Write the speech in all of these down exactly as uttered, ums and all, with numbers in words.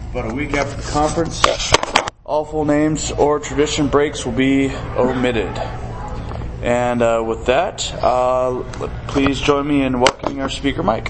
About a week after the conference, all full names or tradition breaks will be omitted. And uh, with that, uh, please join me in welcoming our speaker, Mike.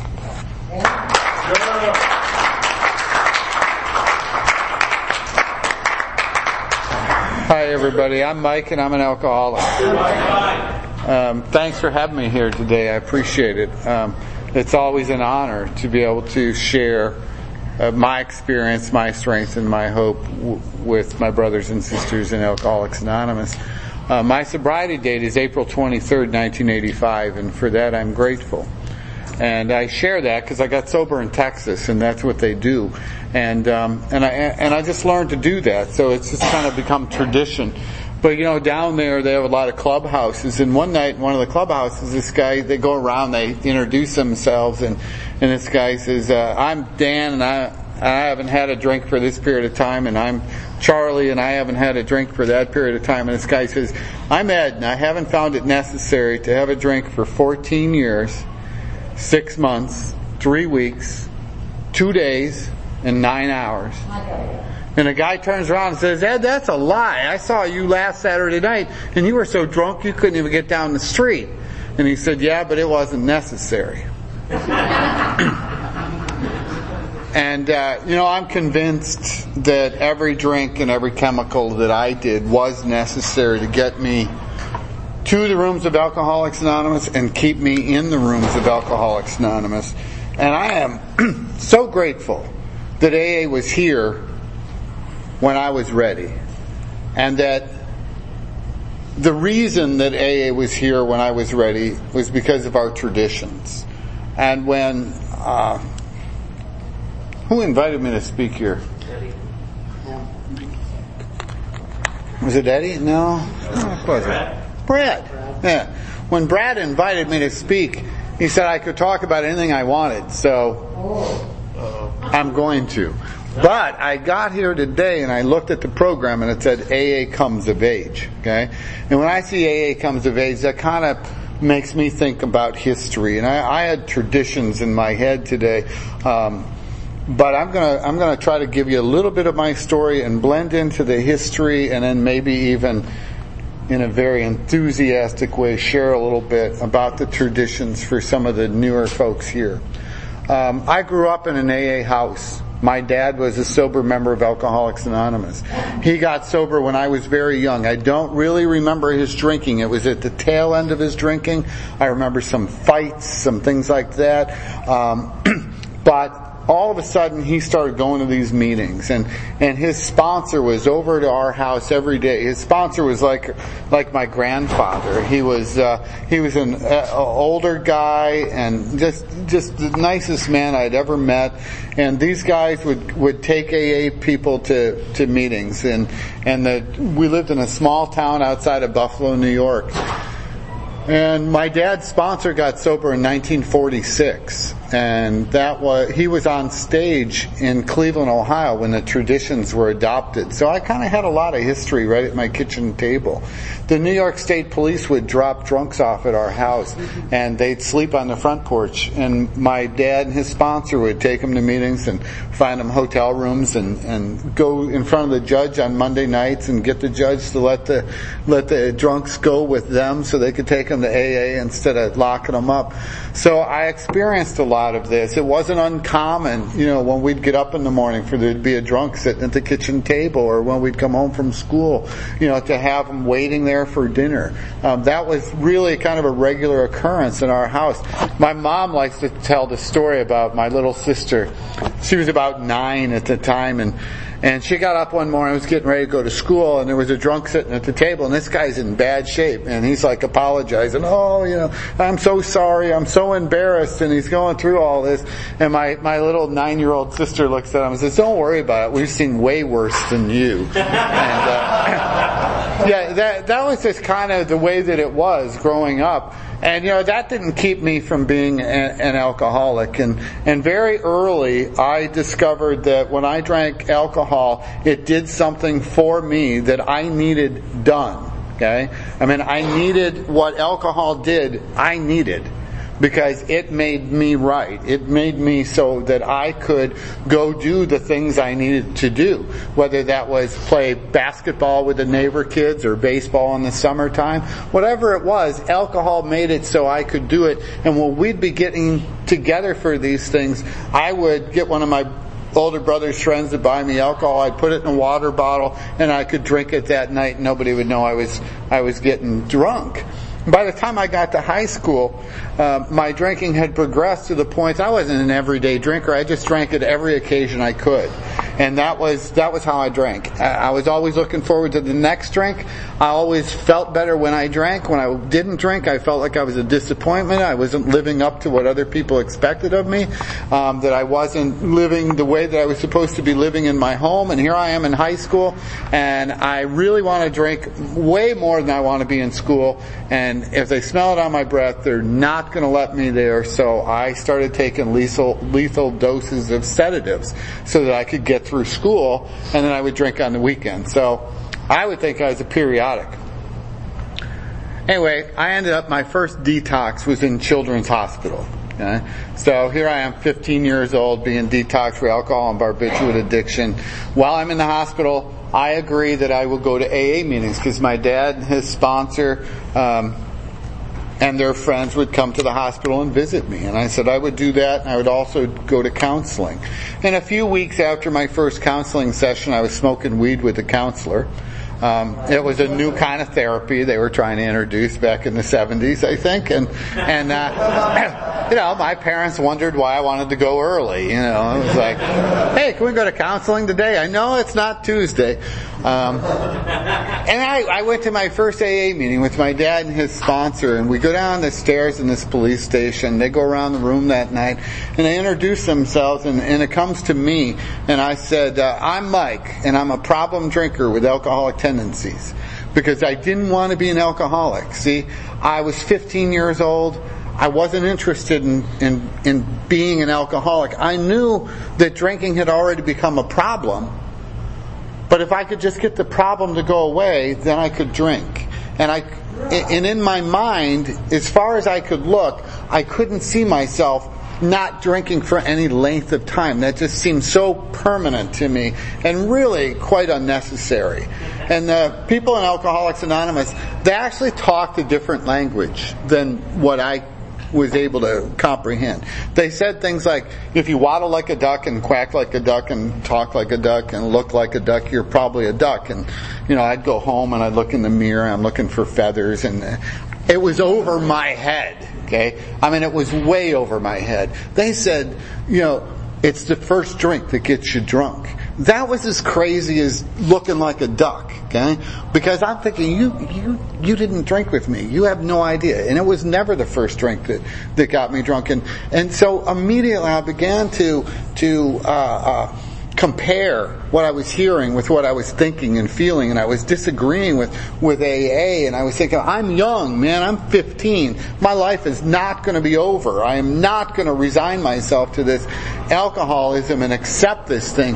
Hi, everybody. I'm Mike, and I'm an alcoholic. Um, thanks for having me here today. I appreciate it. Um, it's always an honor to be able to share uh, my experience, my strength, and my hope w- with my brothers and sisters in Alcoholics Anonymous. Uh, my sobriety date is April twenty-third, nineteen eighty-five, and for that I'm grateful. And I share that because I got sober in Texas, and that's what they do. And um, and I and I just learned to do that, so it's just kind of become tradition. But you know, down there they have a lot of clubhouses, and one night in one of the clubhouses, this guy, they go around, they introduce themselves, and and this guy says, uh, "I'm Dan, and I I haven't had a drink for this period of time, and I'm Charlie, and I haven't had a drink for that period of time." And this guy says, "I'm Ed, and I haven't found it necessary to have a drink for fourteen years, six months, three weeks, two days, and nine hours." And the guy turns around and says, "Ed, that's a lie. I saw you last Saturday night, and you were so drunk you couldn't even get down the street." And he said, "Yeah, but it wasn't necessary." And, uh, you know, I'm convinced that every drink and every chemical that I did was necessary to get me to the rooms of Alcoholics Anonymous and keep me in the rooms of Alcoholics Anonymous. And I am so grateful that A A was here when I was ready. And that the reason that A A was here when I was ready was because of our traditions. And when, uh, who invited me to speak here? Eddie. Was it Eddie? No. No, it wasn't. Brad. Yeah. When Brad invited me to speak, he said I could talk about anything I wanted, so I'm going to. But I got here today and I looked at the program and it said A A Comes of Age. Okay? And when I see A A Comes of Age, that kind of makes me think about history. And I, I had traditions in my head today. Um, But I'm gonna I'm gonna try to give you a little bit of my story and blend into the history, and then maybe even in a very enthusiastic way share a little bit about the traditions for some of the newer folks here. Um, I grew up in an A A house. My dad was a sober member of Alcoholics Anonymous. He got sober when I was very young. I don't really remember his drinking. It was at the tail end of his drinking. I remember some fights, some things like that. Um, but all of a sudden he started going to these meetings, and and his sponsor was over to our house every day. His sponsor was like like my grandfather. He was uh, he was an uh, older guy and just just the nicest man I'd ever met. And these guys would would take A A people to to meetings, and and the we lived in a small town outside of Buffalo, New York. And my dad's sponsor got sober in nineteen forty-six, and that was he was on stage in Cleveland, Ohio when the traditions were adopted. So I kind of had a lot of history right at my kitchen table. The New York State Police would drop drunks off at our house, and they'd sleep on the front porch. And my dad and his sponsor would take them to meetings and find them hotel rooms, and, and go in front of the judge on Monday nights and get the judge to let the let the drunks go with them so they could take them to A A instead of locking them up. So I experienced a lot of this. It wasn't uncommon, you know, when we'd get up in the morning for there to be a drunk sitting at the kitchen table, or when we'd come home from school, you know, to have them waiting there for dinner. Um, that was really kind of a regular occurrence in our house. My mom likes to tell the story about my little sister. She was about nine at the time, and And she got up one morning, was getting ready to go to school, and there was a drunk sitting at the table, and this guy's in bad shape, and he's like apologizing. Oh, you know, I'm so sorry, I'm so embarrassed, and he's going through all this. And my, my little nine-year-old sister looks at him and says, don't worry about it, we've seen way worse than you. And, uh, yeah, that, that was just kind of the way that it was growing up. And, you know, that didn't keep me from being a, an alcoholic. And, and very early, I discovered that when I drank alcohol, it did something for me that I needed done. Okay? I mean, I needed what alcohol did, I needed. because it made me right. It made me so that I could go do the things I needed to do, whether that was play basketball with the neighbor kids or baseball in the summertime. Whatever it was, alcohol made it so I could do it. And when we'd be getting together for these things, I would get one of my older brother's friends to buy me alcohol. I'd put it in a water bottle and I could drink it that night and nobody would know I was I was getting drunk. By the time I got to high school, uh, my drinking had progressed to the point I wasn't an everyday drinker. I just drank at every occasion I could. And that was that was how I drank. I, I was always looking forward to the next drink. I always felt better when I drank. When I didn't drink, I felt like I was a disappointment. I wasn't living up to what other people expected of me. Um, that I wasn't living the way that I was supposed to be living in my home. And here I am in high school, and I really want to drink way more than I want to be in school. And if they smell it on my breath, they're not going to let me there. So I started taking lethal, lethal doses of sedatives so that I could get through school, and then I would drink on the weekend. So I would think I was a periodic. Anyway, I ended up, my first detox was in Children's Hospital. Okay? So here I am, fifteen years old, being detoxed for alcohol and barbiturate addiction. While I'm in the hospital, I agree that I will go to A A meetings because my dad, his sponsor, um, and their friends would come to the hospital and visit me. And I said I would do that, and I would also go to counseling. And a few weeks after my first counseling session, I was smoking weed with the counselor. Um, it was a new kind of therapy they were trying to introduce back in the seventies, I think. And, and, uh, you know, my parents wondered why I wanted to go early. You know, it was like, hey, can we go to counseling today? I know it's not Tuesday. Um, and I, I went to my first A A meeting with my dad and his sponsor, and we go down the stairs in this police station. They go around the room that night, and they introduce themselves, and, and it comes to me, and I said, uh, I'm Mike, and I'm a problem drinker with alcoholic tendencies, because I didn't want to be an alcoholic. See, I was fifteen years old. I wasn't interested in, in, in being an alcoholic. I knew that drinking had already become a problem. But if I could just get the problem to go away, then I could drink. And I, and in my mind, as far as I could look, I couldn't see myself not drinking for any length of time. That just seemed so permanent to me and really quite unnecessary. And the people in Alcoholics Anonymous, they actually talked a different language than what I was able to comprehend. They said things like, if you waddle like a duck and quack like a duck and talk like a duck and look like a duck, you're probably a duck. And, you know, I'd go home and I'd look in the mirror and I'm looking for feathers, and it was over my head, okay? I mean, it was way over my head. They said, you know, it's the first drink that gets you drunk. That was as crazy as looking like a duck, okay? Because I'm thinking, you, you, you didn't drink with me. You have no idea. And it was never the first drink that, that got me drunk. And, and so immediately I began to, to, uh, uh, compare what I was hearing with what I was thinking and feeling, and I was disagreeing with, with A A, and I was thinking, I'm young, man, I'm fifteen. My life is not going to be over. I am not going to resign myself to this alcoholism and accept this thing.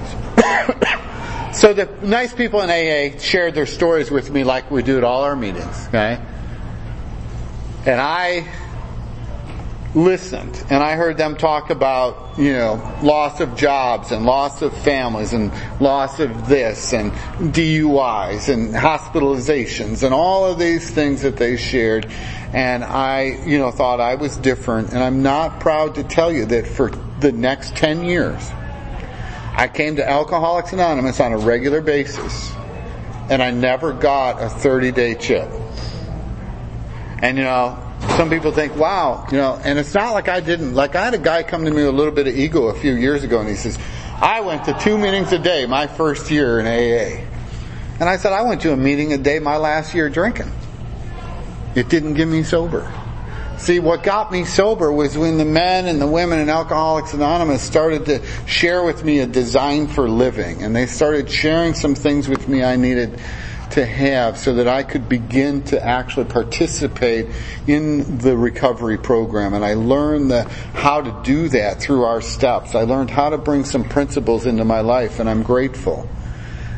So the nice people in A A shared their stories with me like we do at all our meetings, okay? And I listened, and I heard them talk about, you know, loss of jobs and loss of families and loss of this and D U Is and hospitalizations and all of these things that they shared. And I, you know, thought I was different. And I'm not proud to tell you that for the next ten years, I came to Alcoholics Anonymous on a regular basis, and I never got a thirty-day chip. And, you know, some people think, wow, you know, and it's not like I didn't. Like, I had a guy come to me with a little bit of ego a few years ago, and he says, I went to two meetings a day my first year in A A. And I said, I went to a meeting a day my last year drinking. It didn't get me sober. See, what got me sober was when the men and the women in Alcoholics Anonymous started to share with me a design for living. And they started sharing some things with me I needed to have so that I could begin to actually participate in the recovery program. And I learned the, how to do that through our steps. I learned how to bring some principles into my life, and I'm grateful.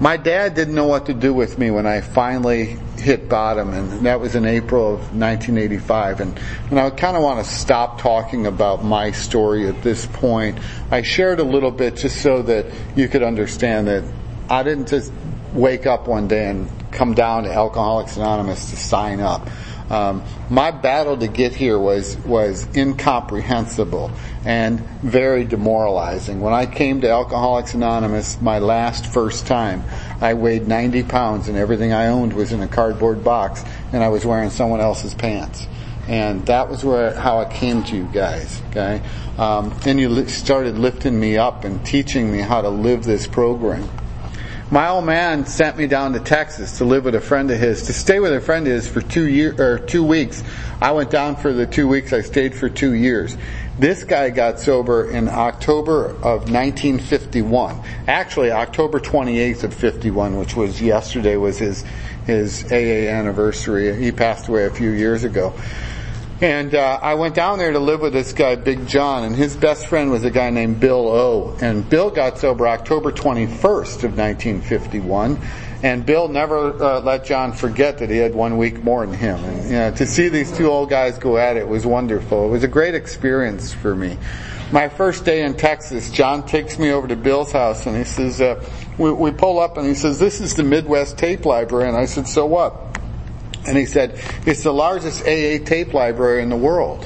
My dad didn't know what to do with me when I finally hit bottom, and that was in April of nineteen eighty-five. And, and I kind of want to stop talking about my story at this point. I shared a little bit just so that you could understand that I didn't just wake up one day and come down to Alcoholics Anonymous to sign up. Um, my battle to get here was was incomprehensible and very demoralizing. When I came to Alcoholics Anonymous my last first time, I weighed ninety pounds and everything I owned was in a cardboard box, and I was wearing someone else's pants. And that was where how I came to you guys. Okay, um, and you li- started lifting me up and teaching me how to live this program. My old man sent me down to Texas to live with a friend of his, to stay with a friend of his for two year or two weeks. I went down for the two weeks. I stayed for two years. This guy got sober in October of nineteen fifty-one. Actually, October twenty-eighth of fifty-one, which was yesterday, was his his A A anniversary. He passed away a few years ago. And uh, I went down there to live with this guy, Big John, and his best friend was a guy named Bill O. And Bill got sober October twenty-first of nineteen fifty-one. And Bill never uh, let John forget that he had one week more than him. And you know, to see these two old guys go at it was wonderful. It was a great experience for me. My first day in Texas, John takes me over to Bill's house, and he says, uh, we, we pull up, and he says, "This is the Midwest Tape Library." And I said, "So what?" And he said, "It's the largest A A tape library in the world."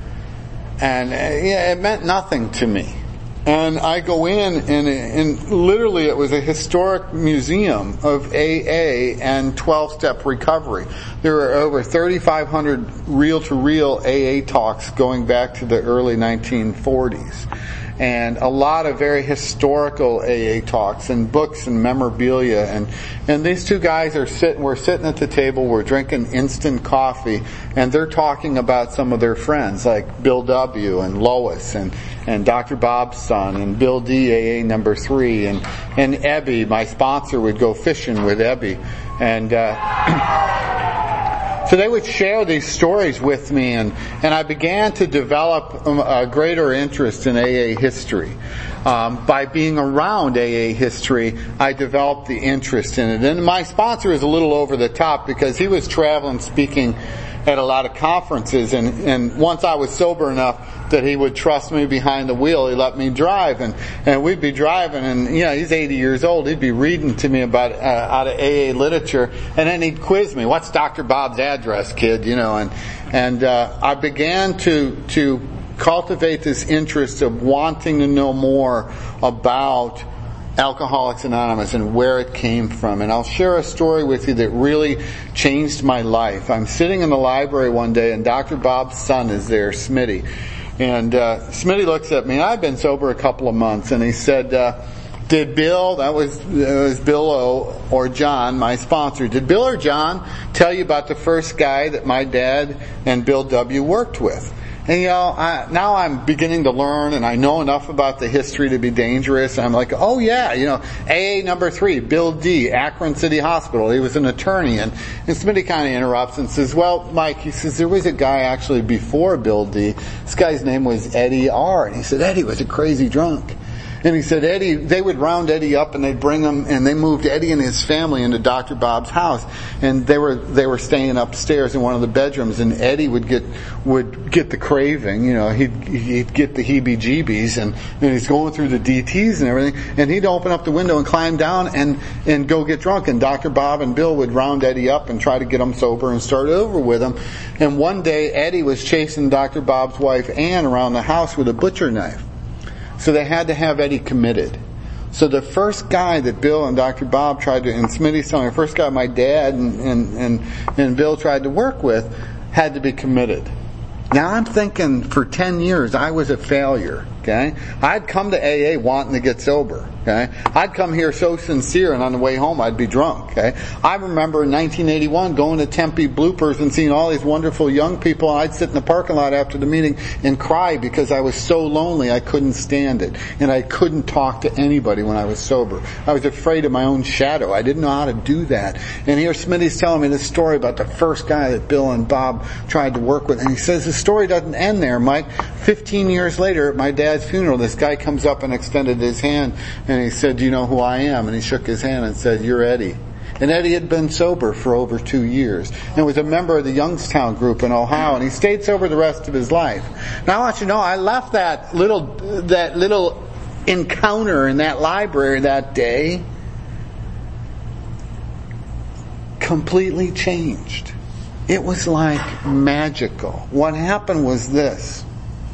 And uh, yeah, it meant nothing to me. And I go in, and, and literally it was a historic museum of A A and twelve-step recovery. There were over thirty-five hundred reel-to-reel A A talks going back to the early nineteen forties. And a lot of very historical A A talks and books and memorabilia. And, and these two guys are sitting, we're sitting at the table, we're drinking instant coffee, and they're talking about some of their friends, like Bill W. and Lois and, and Doctor Bob's son and Bill D, A A number three, and, and Ebby, my sponsor, would go fishing with Ebby. And, uh, So they would share these stories with me, and, and I began to develop a greater interest in A A history. Um, by being around A A history, I developed the interest in it. And my sponsor is a little over the top because he was traveling speaking at a lot of conferences, and, and once I was sober enough that he would trust me behind the wheel, he let me drive, and, and we'd be driving, and you know, he's eighty years old, he'd be reading to me about, uh, out of A A literature, and then he'd quiz me, "What's Doctor Bob's address, kid?" You know, and, and, uh, I began to, to cultivate this interest of wanting to know more about Alcoholics Anonymous and where it came from. And I'll share a story with you that really changed my life. I'm sitting in the library one day, and Doctor Bob's son is there, Smitty. And uh, Smitty looks at me. I've been sober a couple of months, and he said, uh, did Bill, that was, that was Bill O, or John, my sponsor, did Bill or John tell you about the first guy that my dad and Bill W. worked with? And you know, I, now I'm beginning to learn, and I know enough about the history to be dangerous. And I'm like, oh yeah, you know, A A number three, Bill D, Akron City Hospital. He was an attorney, and, and somebody kind of interrupts and says, "Well, Mike," he says, "there was a guy actually before Bill D. This guy's name was Eddie R." And he said, "Eddie was a crazy drunk." And he said, Eddie, they would round Eddie up and they'd bring him, and they moved Eddie and his family into Doctor Bob's house. And they were, they were staying upstairs in one of the bedrooms, and Eddie would get, would get the craving, you know, he'd, he'd get the heebie-jeebies, and, and he's going through the D Ts and everything, and he'd open up the window and climb down and, and go get drunk. And Doctor Bob and Bill would round Eddie up and try to get him sober and start over with him. And one day, Eddie was chasing Doctor Bob's wife, Ann, around the house with a butcher knife. So they had to have Eddie committed. So the first guy that Bill and Doctor Bob tried to, and Smitty's telling me, the first guy my dad and, and, and, and Bill tried to work with had to be committed. Now I'm thinking for ten years I was a failure, okay? I'd come to A A wanting to get sober, okay? I'd come here so sincere, and on the way home I'd be drunk, okay? I remember in nineteen eighty-one going to Tempe Bloopers and seeing all these wonderful young people, and I'd sit in the parking lot after the meeting and cry because I was so lonely I couldn't stand it. And I couldn't talk to anybody when I was sober. I was afraid of my own shadow. I didn't know how to do that. And here Smitty's telling me this story about the first guy that Bill and Bob tried to work with. And he says the story doesn't end there, Mike. Fifteen years later, my dad dad's funeral, this guy comes up and extended his hand, and he said, "Do you know who I am?" And he shook his hand and said, "You're Eddie." And Eddie had been sober for over two years and was a member of the Youngstown group in Ohio, and he stayed sober the rest of his life. Now I want you to know, I left that little, that little encounter in that library that day completely changed. It was like magical. What happened was this.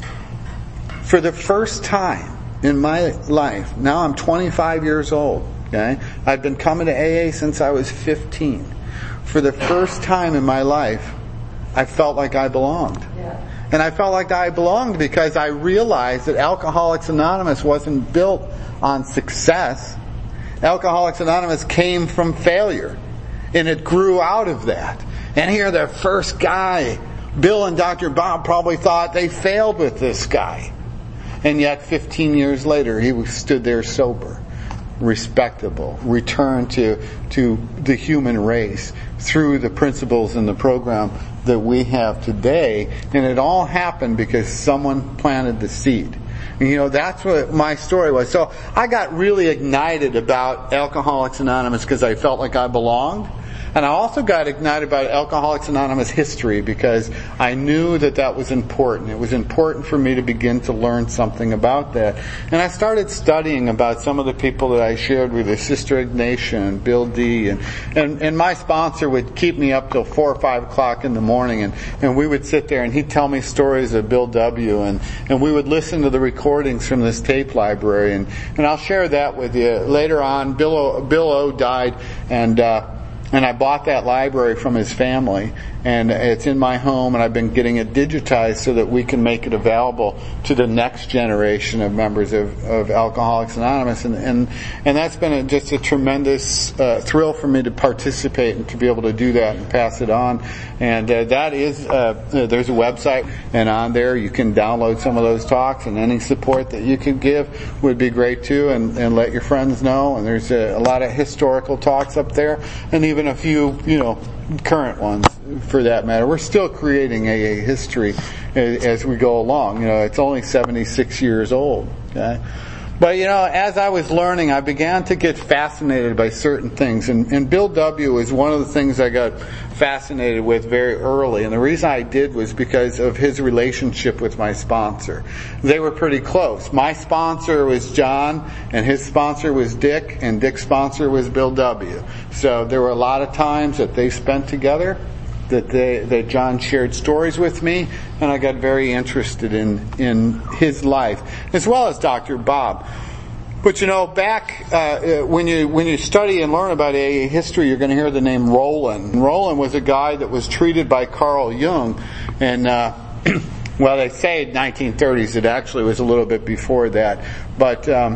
For the first time in my life, now I'm twenty-five years old, okay? I've been coming to A A since I was fifteen. For the first time in my life, I felt like I belonged. Yeah. And I felt like I belonged because I realized that Alcoholics Anonymous wasn't built on success. Alcoholics Anonymous came from failure. And it grew out of that. And here the first guy, Bill and Doctor Bob probably thought they failed with this guy. And yet fifteen years later, he stood there sober, respectable, returned to, to the human race through the principles and the program that we have today. And it all happened because someone planted the seed. And, you know, that's what my story was. So I got really ignited about Alcoholics Anonymous because I felt like I belonged. And I also got ignited about Alcoholics Anonymous history because I knew that that was important. It was important for me to begin to learn something about that. And I started studying about some of the people that I shared with you, Sister Ignatia and Bill D. And, and, and my sponsor would keep me up till four or five o'clock in the morning, and, and we would sit there and he'd tell me stories of Bill W. And, and we would listen to the recordings from this tape library. And, and I'll share that with you. Later on, Bill O, Bill O died, and uh And I bought that library from his family, and it's in my home, and I've been getting it digitized so that we can make it available to the next generation of members of, of Alcoholics Anonymous. And, and, and that's been a, just a tremendous uh, thrill for me to participate and to be able to do that and pass it on. And uh, that is, uh, there's a website, and on there you can download some of those talks, and any support that you can give would be great too, and, and let your friends know. And there's a, a lot of historical talks up there, and even a few, you know, current ones for that matter. We're still creating A A history as we go along. You know, it's only seventy-six years old. Okay? But, you know, as I was learning, I began to get fascinated by certain things. And, and Bill W. is one of the things I got fascinated with very early. And the reason I did was because of his relationship with my sponsor. They were pretty close. My sponsor was John, and his sponsor was Dick, and Dick's sponsor was Bill W. So there were a lot of times that they spent together, that they, that John shared stories with me, and I got very interested in, in his life, as well as Doctor Bob. But you know, back, uh, when you, when you study and learn about A A history, you're going to hear the name Roland. Roland was a guy that was treated by Carl Jung, and, uh, well, they say nineteen thirties, it actually was a little bit before that, but, um,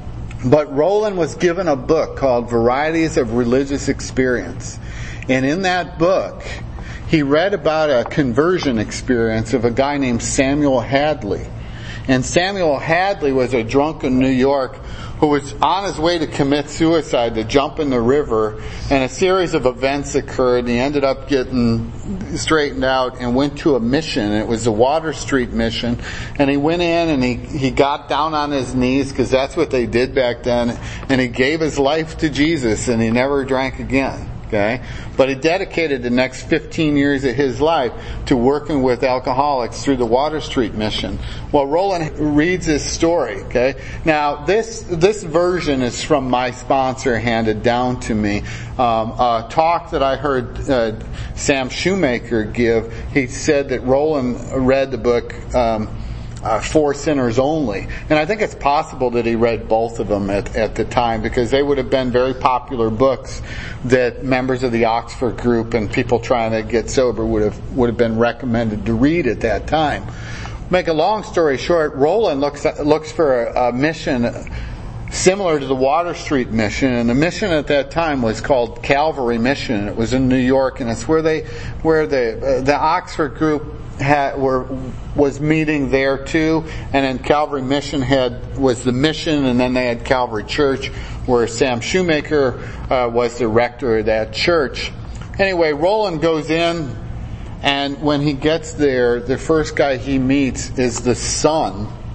but Roland was given a book called Varieties of Religious Experience. And in that book, he read about a conversion experience of a guy named Samuel Hadley. And Samuel Hadley was a drunk in New York who was on his way to commit suicide, to jump in the river, and a series of events occurred, and he ended up getting straightened out and went to a mission. It was the Water Street mission, and he went in and he, he got down on his knees, because that's what they did back then, and he gave his life to Jesus, and he never drank again. Okay? But he dedicated the next fifteen years of his life to working with alcoholics through the Water Street mission. Well, Roland reads his story, okay? Now, this, this version is from my sponsor, handed down to me. Um, a talk that I heard, uh, Sam Shoemaker give, he said that Roland read the book, um, Uh, For Sinners Only. And I think it's possible that he read both of them at, at the time, because they would have been very popular books that members of the Oxford group and people trying to get sober would have, would have been recommended to read at that time. Make a long story short, Roland looks, looks for a, a mission similar to the Water Street mission, and the mission at that time was called Calvary Mission. It was in New York, and it's where they, where the, uh, the Oxford group had, were, was meeting there too, and then Calvary Mission had, was the mission, and then they had Calvary Church, where Sam Shoemaker, uh, was the rector of that church. Anyway, Roland goes in, and when he gets there, the first guy he meets is the son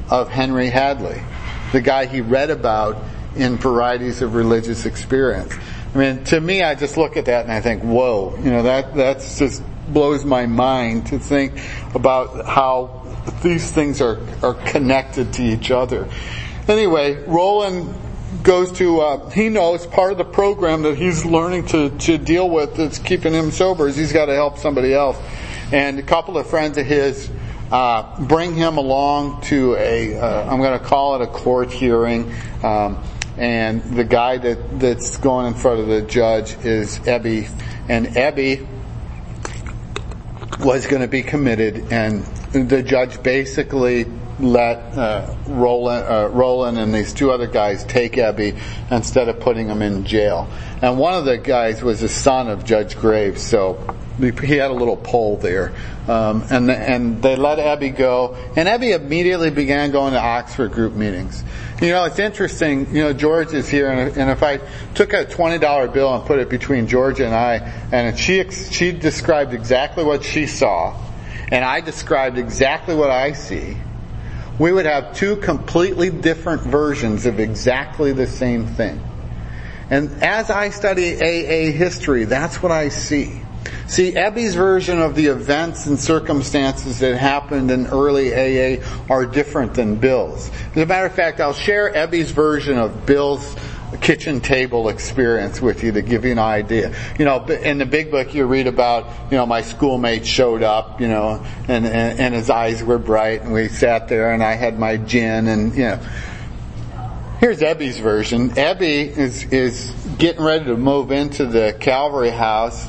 of Henry Hadley, the guy he read about in Varieties of Religious Experience. I mean, to me, I just look at that and I think, whoa, you know, that that's just blows my mind to think about how these things are, are connected to each other. Anyway, Roland goes to, uh, he knows part of the program that he's learning to, to deal with that's keeping him sober is he's got to help somebody else. And a couple of friends of his uh, bring him along to a, uh, I'm going to call it a court hearing. Um, and the guy that, that's going in front of the judge is Ebby. And Ebby was going to be committed, and the judge basically let uh, Roland, uh, Roland and these two other guys take Ebby instead of putting him in jail. And one of the guys was the son of Judge Graves, so he had a little pull there. Um, and and they let Ebby go, and Ebby immediately began going to Oxford group meetings. You know, it's interesting, you know, George is here, and, and if I took a twenty dollar bill and put it between Georgia and I, and she she described exactly what she saw, and I described exactly what I see, we would have two completely different versions of exactly the same thing. And as I study A A history, that's what I see. See, Ebby's version of the events and circumstances that happened in early A A are different than Bill's. As a matter of fact, I'll share Ebby's version of Bill's kitchen table experience with you to give you an idea. You know, in the big book you read about, you know, my schoolmate showed up, you know, and, and, and his eyes were bright, and we sat there and I had my gin, and, you know. Here's Ebby's version. Ebby is, is getting ready to move into the Calvary house.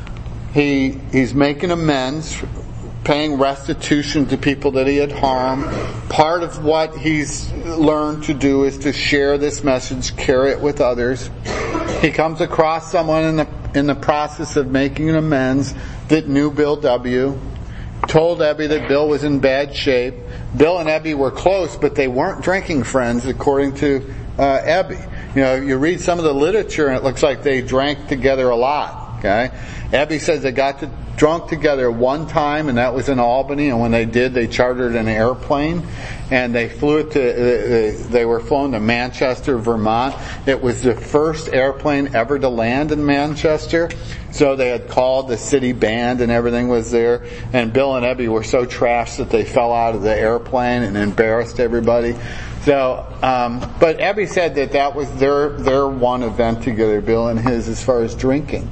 He, he's making amends, paying restitution to people that he had harmed. Part of what he's learned to do is to share this message, carry it with others. He comes across someone in the, in the process of making an amends that knew Bill W., told Ebby that Bill was in bad shape. Bill and Ebby were close, but they weren't drinking friends, according to uh, Ebby. You know, you read some of the literature and it looks like they drank together a lot. Okay, Ebby says they got to drunk together one time, and that was in Albany. And when they did, they chartered an airplane, and they flew it to. They were flown to Manchester, Vermont. It was the first airplane ever to land in Manchester. So they had called the city band, and everything was there. And Bill and Ebby were so trashed that they fell out of the airplane and embarrassed everybody. So, um, but Ebby said that that was their their one event together, Bill and his, as far as drinking.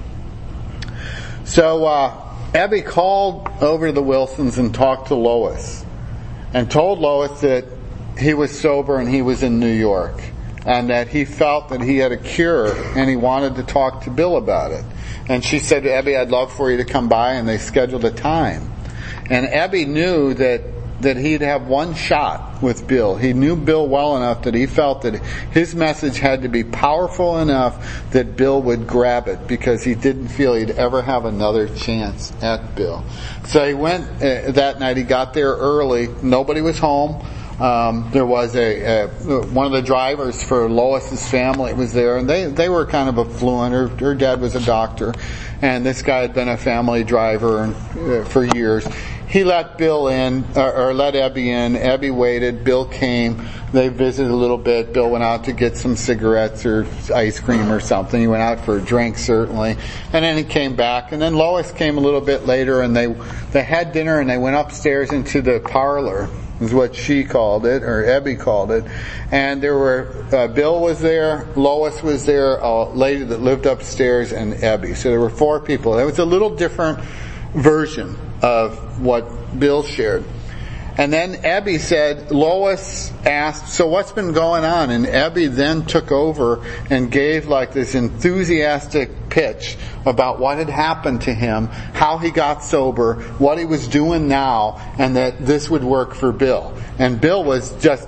So uh, Ebby called over to the Wilsons and talked to Lois, and told Lois that he was sober and he was in New York, and that he felt that he had a cure and he wanted to talk to Bill about it. And she said to Ebby, "I'd love for you to come by," and they scheduled a time. And Ebby knew that that he'd have one shot with Bill. He knew Bill well enough that he felt that his message had to be powerful enough that Bill would grab it, because he didn't feel he'd ever have another chance at Bill. So he went uh, that night. He got there early. Nobody was home. Um, there was a, a one of the drivers for Lois's family was there, and they they were kind of affluent. Her, her dad was a doctor, and this guy had been a family driver uh, for years. He let Bill in, or, or let Ebby in. Ebby waited. Bill came. They visited a little bit. Bill went out to get some cigarettes or ice cream or something. He went out for a drink, certainly. And then he came back. And then Lois came a little bit later, and they they had dinner, and they went upstairs into the parlor, is what she called it, or Ebby called it. And there were, uh, Bill was there, Lois was there, a lady that lived upstairs, and Ebby. So there were four people. It was a little different version of what Bill shared. And then Ebby said, Lois asked, "So what's been going on?" And Ebby then took over and gave like this enthusiastic pitch about what had happened to him, how he got sober, what he was doing now, and that this would work for Bill. And Bill was just,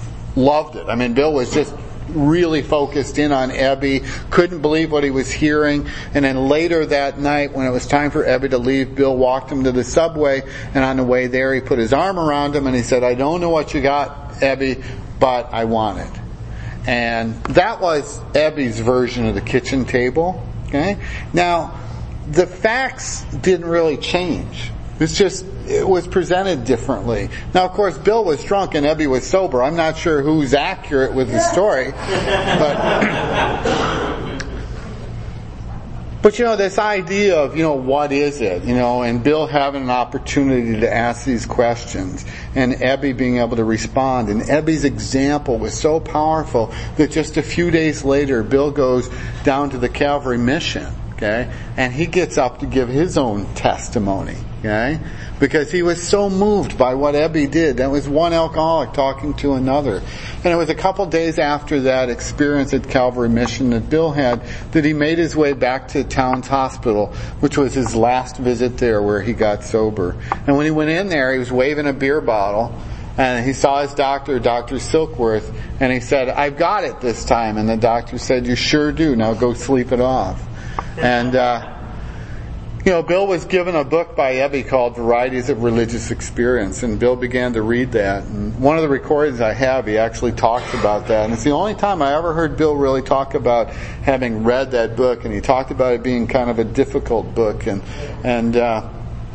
loved it. I mean, Bill was just really focused in on Ebby, couldn't believe what he was hearing. And then later that night, when it was time for Ebby to leave, Bill walked him to the subway, and on the way there he put his arm around him and he said, "I don't know what you got, Ebby, but I want it." And that was Ebby's version of the kitchen table. Okay? Now, the facts didn't really change. It's just, it was presented differently. Now, of course, Bill was drunk and Ebby was sober. I'm not sure who's accurate with the story. But, but you know, this idea of, you know, what is it? You know, and Bill having an opportunity to ask these questions and Ebby being able to respond. And Ebby's example was so powerful that just a few days later, Bill goes down to the Calvary Mission. Okay? And he gets up to give his own testimony. Okay? Because he was so moved by what Ebby did. That was one alcoholic talking to another. And it was a couple days after that experience at Calvary Mission that Bill had that he made his way back to Towns Hospital, which was his last visit there where he got sober. And when he went in there, he was waving a beer bottle. And he saw his doctor, Doctor Silkworth, and he said, "I've got it this time." And the doctor said, "You sure do. Now go sleep it off." And, uh, you know, Bill was given a book by Ebby called Varieties of Religious Experience, and Bill began to read that. And one of the recordings I have, he actually talks about that. And it's the only time I ever heard Bill really talk about having read that book, and he talked about it being kind of a difficult book. And, and, uh,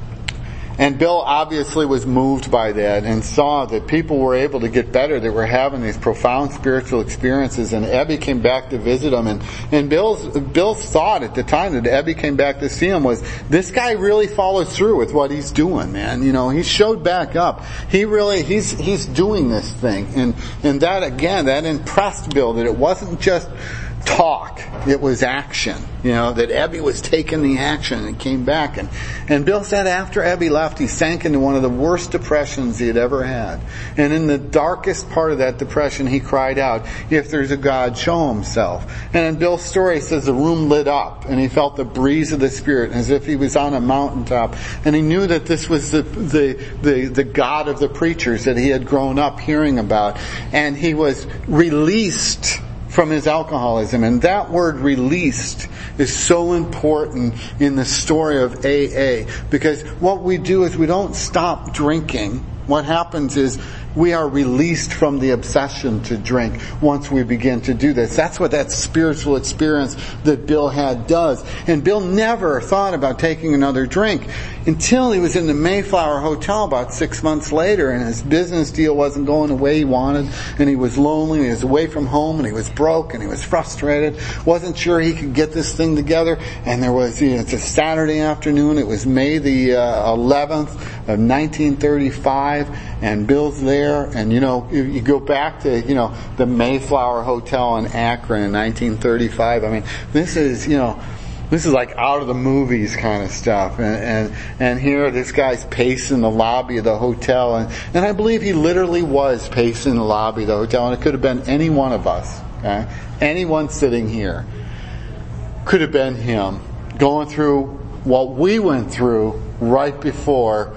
And Bill obviously was moved by that and saw that people were able to get better, that were having these profound spiritual experiences. And Ebby came back to visit him. And, and Bill's, Bill's thought at the time that Ebby came back to see him was, this guy really follows through with what he's doing, man. You know, he showed back up. He really, he's, he's doing this thing. And, and that again, that impressed Bill, that it wasn't just talk, it was action. You know, that Ebby was taking the action and came back. And, and Bill said after Ebby left, he sank into one of the worst depressions he had ever had. And in the darkest part of that depression, he cried out, "If there's a God, show himself." And in Bill's story, it says the room lit up and he felt the breeze of the Spirit as if he was on a mountaintop. And he knew that this was the, the, the, the God of the preachers that he had grown up hearing about. And he was released from his alcoholism. And that word released is so important in the story of A A, because what we do is we don't stop drinking. What happens is we are released from the obsession to drink once we begin to do this. That's what that spiritual experience that Bill had does. And Bill never thought about taking another drink until he was in the Mayflower Hotel about six months later, and his business deal wasn't going the way he wanted, and he was lonely, and he was away from home, and he was broke, and he was frustrated, wasn't sure he could get this thing together. And there was, you know, it's a Saturday afternoon, it was May the uh, eleventh of nineteen thirty-five, and Bill's there, and you know, you, you go back to, you know, the Mayflower Hotel in Akron in nineteen thirty-five. I mean, this is, you know, this is like out of the movies kind of stuff. And, and, and here this guy's pacing the lobby of the hotel. And, and I believe he literally was pacing the lobby of the hotel. And it could have been any one of us. Okay? Anyone sitting here could have been him going through what we went through right before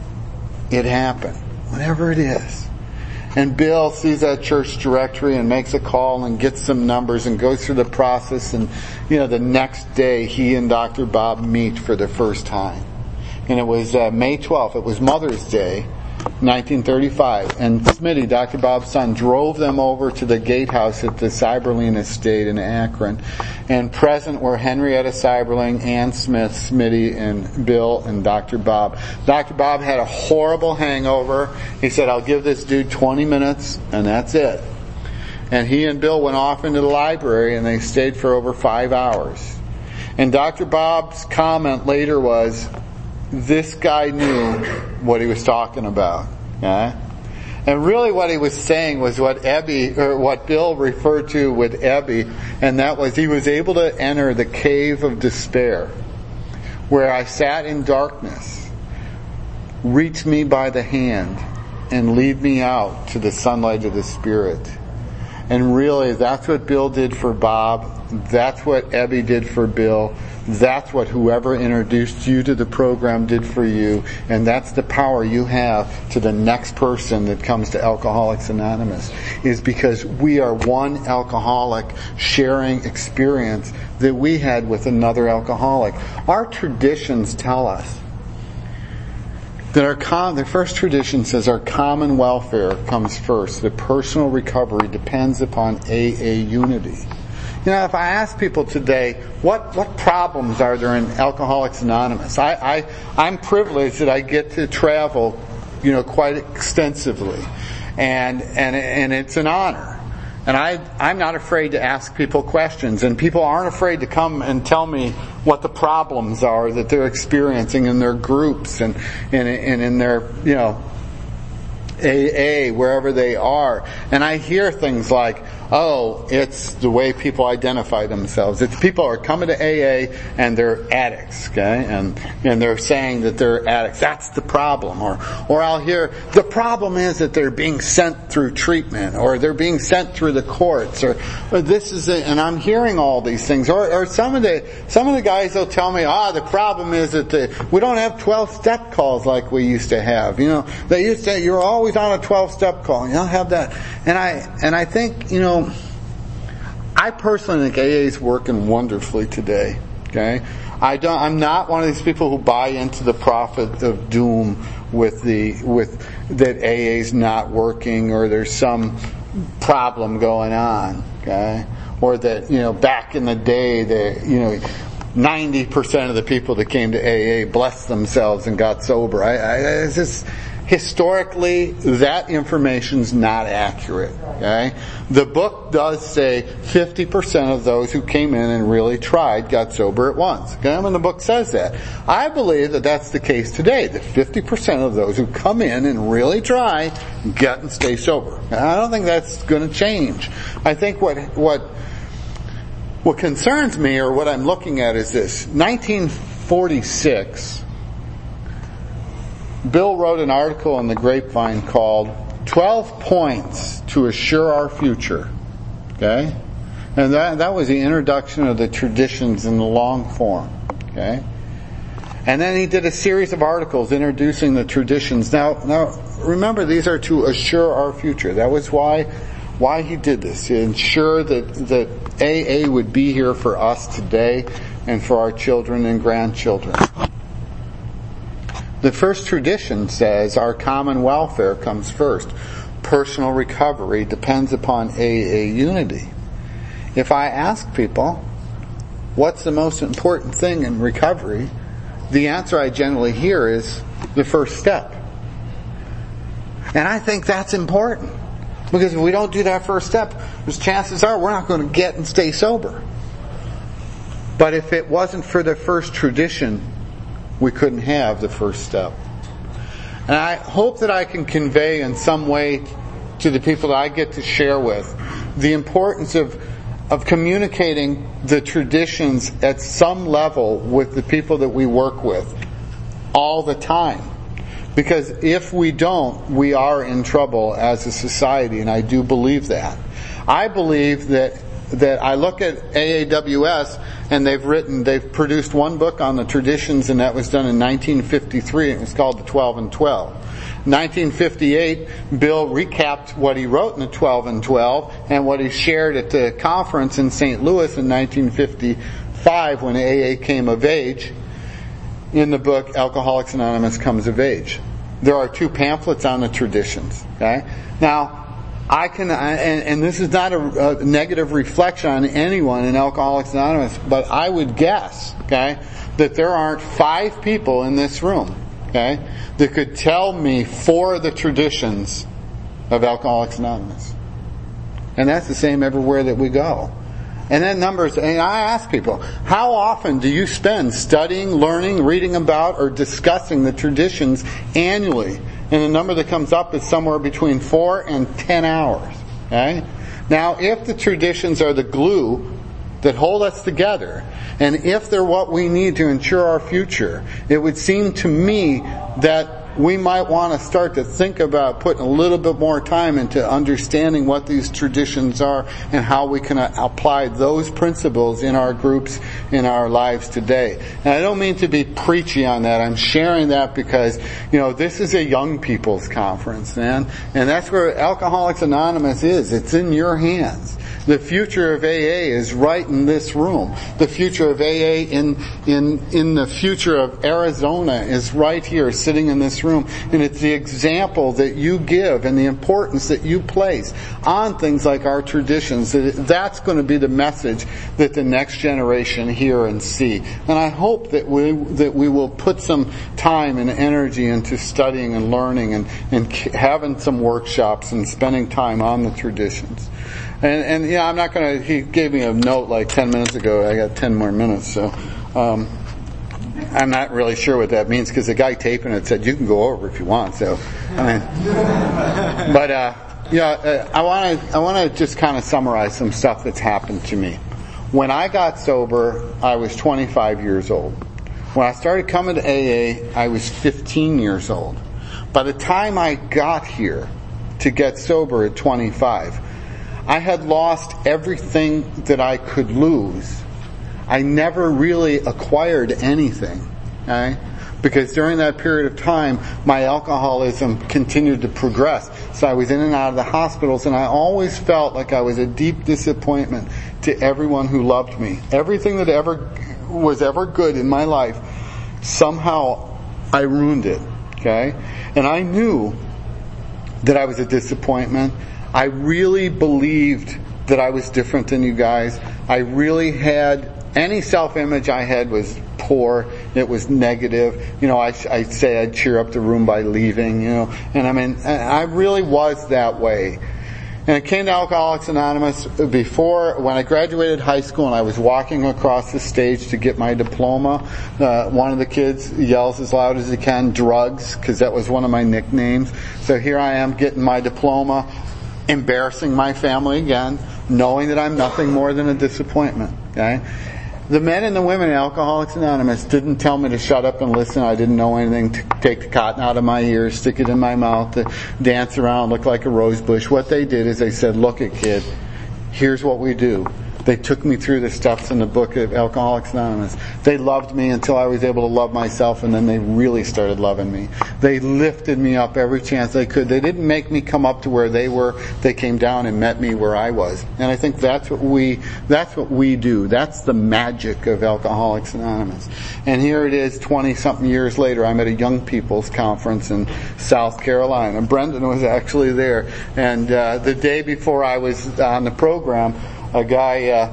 it happened. Whatever it is. And Bill sees that church directory and makes a call and gets some numbers and goes through the process. And, you know, the next day he and Doctor Bob meet for the first time. And it was uh, May twelfth. It was Mother's Day, nineteen thirty-five. And Smitty, Doctor Bob's son, drove them over to the gatehouse at the Cyberling estate in Akron. And present were Henrietta Cyberling, Ann Smith, Smitty, and Bill, and Doctor Bob. Doctor Bob had a horrible hangover. He said, "I'll give this dude twenty minutes, and that's it." And he and Bill went off into the library, and they stayed for over five hours. And Doctor Bob's comment later was, this guy knew what he was talking about. Okay? And really what he was saying was what Ebby, or what Bill referred to with Ebby, and that was he was able to enter the cave of despair, where I sat in darkness, reach me by the hand, and lead me out to the sunlight of the Spirit. And really, that's what Bill did for Bob. That's what Ebby did for Bill. That's what whoever introduced you to the program did for you. And that's the power you have to the next person that comes to Alcoholics Anonymous, is because we are one alcoholic sharing experience that we had with another alcoholic. Our traditions tell us that our com- the first tradition says our common welfare comes first. The personal recovery depends upon A A unity. You know, if I ask people today, what, what problems are there in Alcoholics Anonymous? I, I, I'm privileged that I get to travel, you know, quite extensively. And, and, and it's an honor. And I, I'm not afraid to ask people questions, and people aren't afraid to come and tell me what the problems are that they're experiencing in their groups and, and, and in their, you know, A A, wherever they are. And I hear things like, oh, it's the way people identify themselves. It's people are coming to A A and they're addicts, okay? And, and they're saying that they're addicts. That's the problem. Or, or I'll hear, the problem is that they're being sent through treatment, or they're being sent through the courts, or, or this is it, and I'm hearing all these things. Or, or some of the, some of the guys will tell me, ah, the problem is that the, we don't have twelve-step calls like we used to have. You know, they used to, you're always on a twelve-step call. You don't have that. And I, and I think, you know, I personally think A A is working wonderfully today. Okay, I don't. I'm not one of these people who buy into the prophet of doom with the with that A A is not working, or there's some problem going on. Okay, or that, you know, back in the day that, you know, ninety percent of the people that came to A A blessed themselves and got sober. I, I it's just. Historically, that information's not accurate, okay? The book does say fifty percent of those who came in and really tried got sober at once, okay? And the book says that. I believe that that's the case today, that fifty percent of those who come in and really try get and stay sober. And I don't think that's going to change. I think what, what, what concerns me, or what I'm looking at, is this. nineteen forty-six, Bill wrote an article in the Grapevine called twelve Points to Assure Our Future. Okay? And that, that was the introduction of the traditions in the long form. Okay? And then he did a series of articles introducing the traditions. Now, now remember, these are to assure our future. That was why, why he did this, to ensure that, that A A would be here for us today and for our children and grandchildren. The first tradition says our common welfare comes first. Personal recovery depends upon A A unity. If I ask people, what's the most important thing in recovery, the answer I generally hear is the first step. And I think that's important. Because if we don't do that first step, there's chances are we're not going to get and stay sober. But if it wasn't for the first tradition, we couldn't have the first step. And I hope that I can convey in some way to the people that I get to share with the importance of of communicating the traditions at some level with the people that we work with all the time. Because if we don't, we are in trouble as a society, and I do believe that. I believe that that I look at A A W S, and they've written, they've produced one book on the traditions, and that was done in nineteen fifty-three, and it was called The Twelve and Twelve. nineteen fifty-eight, Bill recapped what he wrote in the Twelve and Twelve, and what he shared at the conference in Saint Louis in nineteen fifty-five when A A came of age, in the book Alcoholics Anonymous Comes of Age. There are two pamphlets on the traditions, okay? Now, I can, and, and this is not a, a negative reflection on anyone in Alcoholics Anonymous, but I would guess, okay, that there aren't five people in this room, okay, that could tell me four of the traditions of Alcoholics Anonymous. And that's the same everywhere that we go. And then numbers, and I ask people, how often do you spend studying, learning, reading about, or discussing the traditions annually? And the number that comes up is somewhere between four and ten hours. Okay? Now, if the traditions are the glue that hold us together, and if they're what we need to ensure our future, it would seem to me that we might want to start to think about putting a little bit more time into understanding what these traditions are and how we can apply those principles in our groups, in our lives today. And I don't mean to be preachy on that. I'm sharing that because, you know, this is a young people's conference, man. And that's where Alcoholics Anonymous is. It's in your hands. The future of A A is right in this room. The future of A A in, in, in the future of Arizona is right here, sitting in this room. And it's the example that you give and the importance that you place on things like our traditions. That's going to be the message that the next generation hear and see. And I hope that we, that we will put some time and energy into studying and learning and, and having some workshops and spending time on the traditions. And, and yeah, I'm not going to, he gave me a note like ten minutes ago. I got ten more minutes, so um, I'm not really sure what that means because the guy taping it said you can go over if you want. So, I mean, but uh, yeah, uh, I want to I want to just kind of summarize some stuff that's happened to me. When I got sober, I was twenty-five years old. When I started coming to A A, I was fifteen years old. By the time I got here to get sober at twenty-five, I had lost everything that I could lose. I never really acquired anything, okay? Because during that period of time, my alcoholism continued to progress. So I was in and out of the hospitals, and I always felt like I was a deep disappointment to everyone who loved me. Everything that ever was ever good in my life, somehow I ruined it, okay? And I knew that I was a disappointment. I really believed that I was different than you guys. I really had, any self-image I had was poor. It was negative. You know, I, I'd say I'd cheer up the room by leaving, you know. And I mean, I really was that way. And I came to Alcoholics Anonymous before, when I graduated high school and I was walking across the stage to get my diploma. Uh, one of the kids yells as loud as he can, drugs, because that was one of my nicknames. So here I am getting my diploma, embarrassing my family again, knowing that I'm nothing more than a disappointment. Okay? The men and the women in Alcoholics Anonymous didn't tell me to shut up and listen. I didn't know anything. To take the cotton out of my ears, stick it in my mouth, to dance around, look like a rose bush. What they did is they said, look it, kid, here's what we do. They took me through the steps in the book of Alcoholics Anonymous. They loved me until I was able to love myself, and then they really started loving me. They lifted me up every chance they could. They didn't make me come up to where they were. They came down and met me where I was. And I think that's what we, that's what we do. That's the magic of Alcoholics Anonymous. And here it is twenty-something years later. I'm at a young people's conference in South Carolina. Brendan was actually there. And uh, the day before I was on the program, a guy, uh,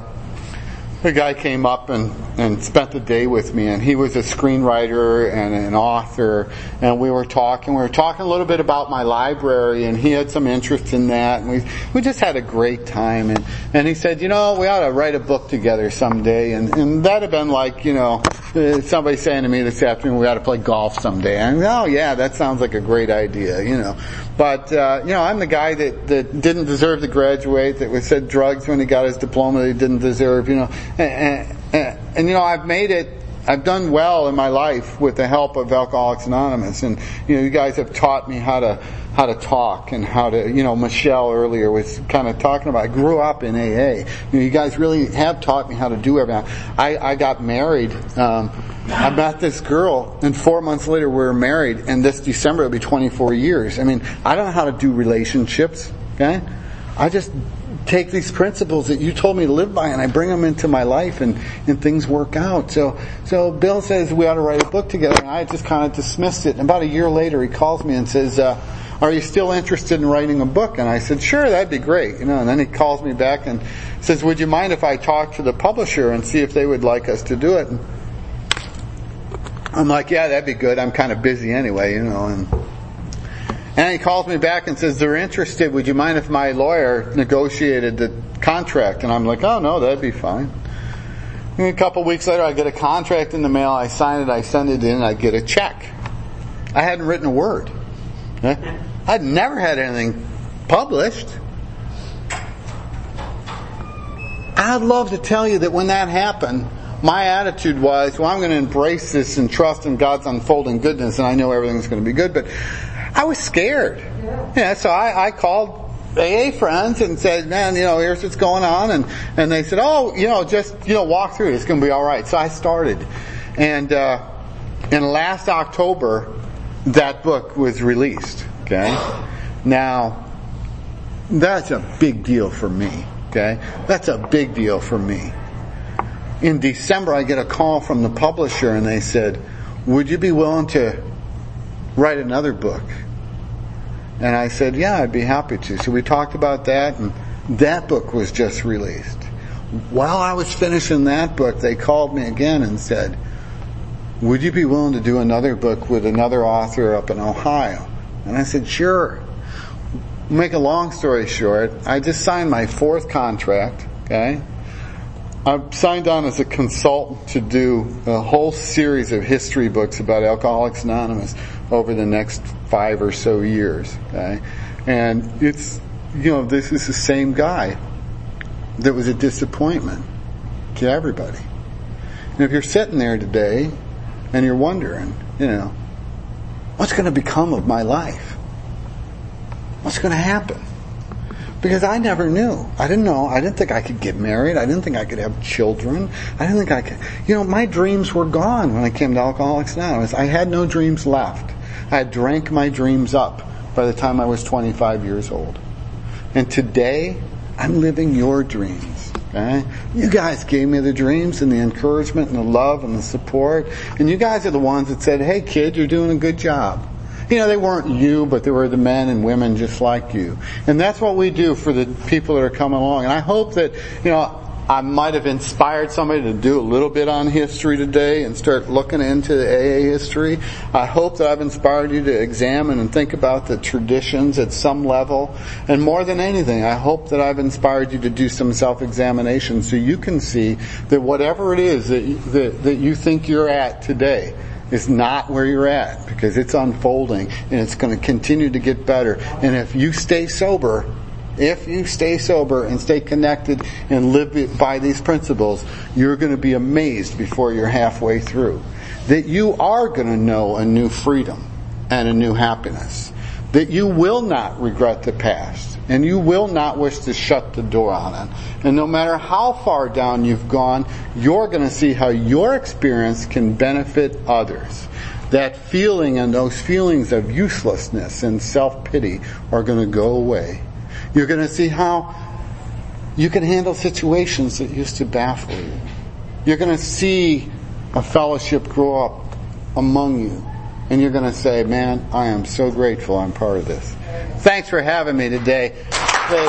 a guy came up and, and spent the day with me, and he was a screenwriter and an author, and we were talking, we were talking a little bit about my library, and he had some interest in that, and we, we just had a great time, and, and he said, you know, we ought to write a book together someday, and, and that'd have been like, you know, somebody saying to me this afternoon, we ought to play golf someday. And oh yeah, that sounds like a great idea, you know. But, uh, you know, I'm the guy that, that didn't deserve to graduate, that was said drugs when he got his diploma that he didn't deserve, you know. And, and, and, you know, I've made it, I've done well in my life with the help of Alcoholics Anonymous. And, you know, you guys have taught me how to, how to talk and how to, you know, Michelle earlier was kind of talking about, I grew up in A A. You know, you guys really have taught me how to do everything. I, I got married, um, I met this girl, and four months later we were married, and this December it'll be twenty-four years. I mean, I don't know how to do relationships, okay? I just take these principles that you told me to live by, and I bring them into my life, and, and things work out. So, so Bill says we ought to write a book together, and I just kind of dismissed it. And about a year later he calls me and says, uh, are you still interested in writing a book? And I said, sure, that'd be great. You know, and then he calls me back and says, would you mind if I talk to the publisher and see if they would like us to do it? And I'm like, yeah, that'd be good. I'm kind of busy anyway, you know. And, and he calls me back and says, they're interested. Would you mind if my lawyer negotiated the contract? And I'm like, oh, no, that'd be fine. And a couple of weeks later, I get a contract in the mail. I sign it. I send it in. I get a check. I hadn't written a word. I'd never had anything published. I'd love to tell you that when that happened, my attitude was, well, I'm going to embrace this and trust in God's unfolding goodness, and I know everything's going to be good. But I was scared. Yeah, yeah so I, I called A A friends and said, man, you know, here's what's going on. And, and they said, oh, you know, just, you know, walk through it. It's going to be all right. So I started. And uh, in last October, that book was released. Okay? Now, that's a big deal for me. Okay? That's a big deal for me. In December, I get a call from the publisher and they said, would you be willing to write another book? And I said, yeah, I'd be happy to. So we talked about that, and that book was just released. While I was finishing that book, they called me again and said, would you be willing to do another book with another author up in Ohio? And I said, sure. Make a long story short, I just signed my fourth contract, okay? I've signed on as a consultant to do a whole series of history books about Alcoholics Anonymous over the next five or so years, okay? And it's, you know, this is the same guy that was a disappointment to everybody. And if you're sitting there today and you're wondering, you know, what's going to become of my life? What's going to happen? Because I never knew. I didn't know. I didn't think I could get married. I didn't think I could have children. I didn't think I could. You know, my dreams were gone when I came to Alcoholics Anonymous. I had no dreams left. I had drank my dreams up by the time I was twenty-five years old. And today, I'm living your dreams. Okay? You guys gave me the dreams and the encouragement and the love and the support. And you guys are the ones that said, hey kid, you're doing a good job. You know, they weren't you, but they were the men and women just like you. And that's what we do for the people that are coming along. And I hope that, you know, I might have inspired somebody to do a little bit on history today and start looking into the A A history. I hope that I've inspired you to examine and think about the traditions at some level. And more than anything, I hope that I've inspired you to do some self-examination so you can see that whatever it is that you, that, that you think you're at today is not where you're at, because it's unfolding and it's going to continue to get better. And if you stay sober, if you stay sober and stay connected and live by these principles, you're going to be amazed before you're halfway through that you are going to know a new freedom and a new happiness, that you will not regret the past and you will not wish to shut the door on it. And no matter how far down you've gone, you're going to see how your experience can benefit others. That feeling and those feelings of uselessness and self-pity are going to go away. You're going to see how you can handle situations that used to baffle you. You're going to see a fellowship grow up among you. And you're going to say, man, I am so grateful I'm part of this. Thanks for having me today. They,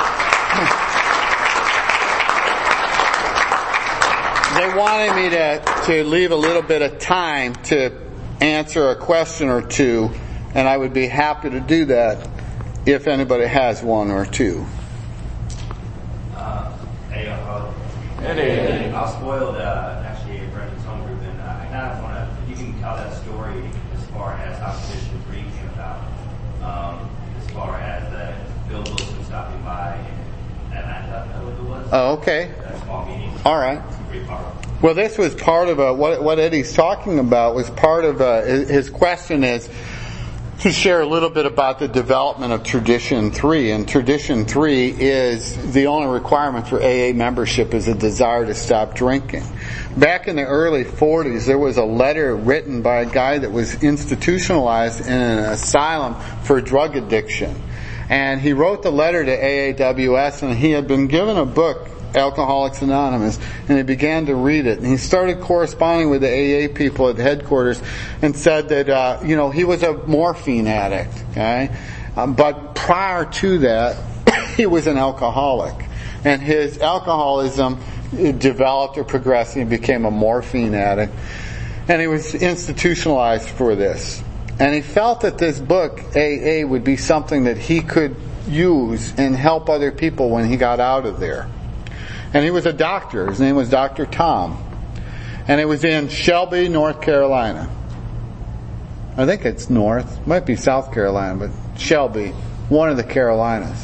they wanted me to, to leave a little bit of time to answer a question or two, and I would be happy to do that if anybody has one or two. Uh, hey, uh, Hey. I was spoiled, uh, actually, at Brendan's home group, and uh, I kind of want to, if you can tell that story as far as how Tradition three came about, um, as far as uh, Bill Wilson stopping by in Atlanta, I believe it was. Oh, okay. That small meeting. All right. It's pretty powerful. Well, this was part of a, what, what Eddie's talking about was part of a, his question is to share a little bit about the development of Tradition three. And Tradition three is the only requirement for A A membership is a desire to stop drinking. Back in the early forties, there was a letter written by a guy that was institutionalized in an asylum for drug addiction. And he wrote the letter to A A W S, and he had been given a book, Alcoholics Anonymous, and he began to read it. And he started corresponding with the A A people at headquarters and said that, uh, you know, he was a morphine addict, okay? Um, but prior to that, he was an alcoholic. And his alcoholism developed or progressed, and he became a morphine addict. And he was institutionalized for this. And he felt that this book, A A, would be something that he could use and help other people when he got out of there. And he was a doctor. His name was Doctor Tom. And it was in Shelby, North Carolina. I think it's north. It might be South Carolina, but Shelby, one of the Carolinas.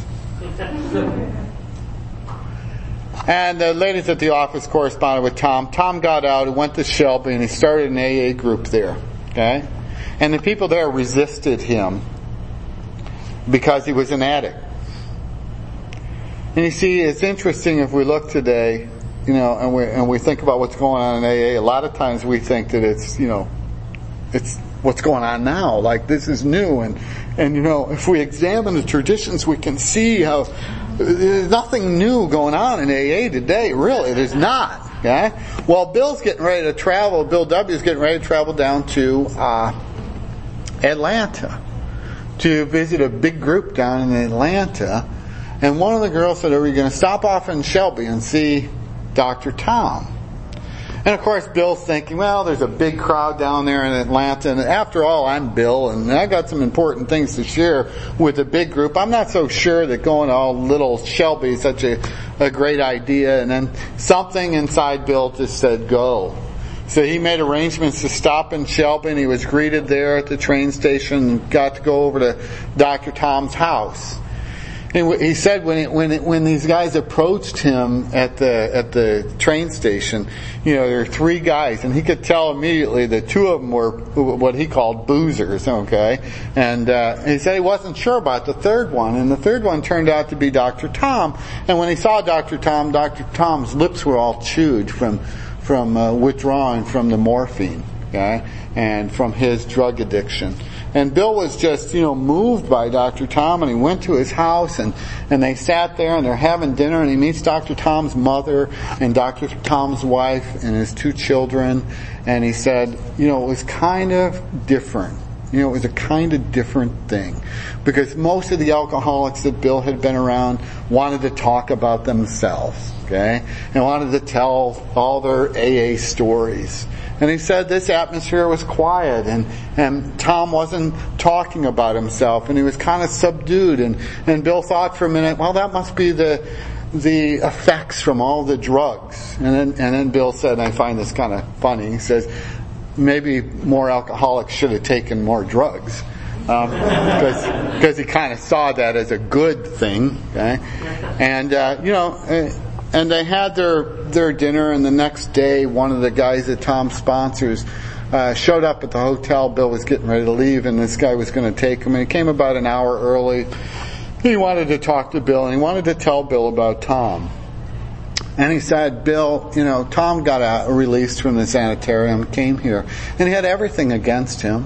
And the ladies at the office corresponded with Tom. Tom got out, he went to Shelby, and he started an A A group there. Okay? And the people there resisted him because he was an addict. And you see, it's interesting if we look today, you know, and we and we think about what's going on in A A. A lot of times we think that it's, you know, it's what's going on now. Like this is new, and and you know, if we examine the traditions, we can see how there's nothing new going on in A A today, really. There's not. Okay? Well, Bill's getting ready to travel. Bill W. is getting ready to travel down to uh, Atlanta to visit a big group down in Atlanta. And one of the girls said, are we going to stop off in Shelby and see Doctor Tom? And of course, Bill's thinking, well, there's a big crowd down there in Atlanta, and after all, I'm Bill, and I got some important things to share with a big group. I'm not so sure that going to all little Shelby is such a, a great idea. And then something inside Bill just said, go. So he made arrangements to stop in Shelby, and he was greeted there at the train station and got to go over to Doctor Tom's house. And he said when it, when it, when these guys approached him at the at the train station, you know, there were three guys, and he could tell immediately that two of them were what he called boozers. Okay, and uh, he said he wasn't sure about the third one, and the third one turned out to be Doctor Tom. And when he saw Doctor Tom, Doctor Tom's lips were all chewed from from uh, withdrawing from the morphine, okay, and from his drug addiction. And Bill was just, you know, moved by Doctor Tom, and he went to his house, and, and they sat there, and they're having dinner, and he meets Doctor Tom's mother, and Doctor Tom's wife, and his two children, and he said, you know, it was kind of different. You know, it was a kind of different thing. Because most of the alcoholics that Bill had been around wanted to talk about themselves, okay? And wanted to tell all their A A stories. And he said this atmosphere was quiet, and, and Tom wasn't talking about himself, and he was kind of subdued. And, and Bill thought for a minute, well, that must be the the effects from all the drugs. And then and then Bill said, and I find this kind of funny, he says, maybe more alcoholics should have taken more drugs. Um, because, because he kind of saw that as a good thing. Okay? And, uh, you know... Uh, And they had their their dinner, and the next day, one of the guys that Tom sponsors uh, showed up at the hotel. Bill was getting ready to leave, and this guy was going to take him. And he came about an hour early. He wanted to talk to Bill, and he wanted to tell Bill about Tom. And he said, Bill, you know, Tom got out, released from the sanitarium, came here, and he had everything against him.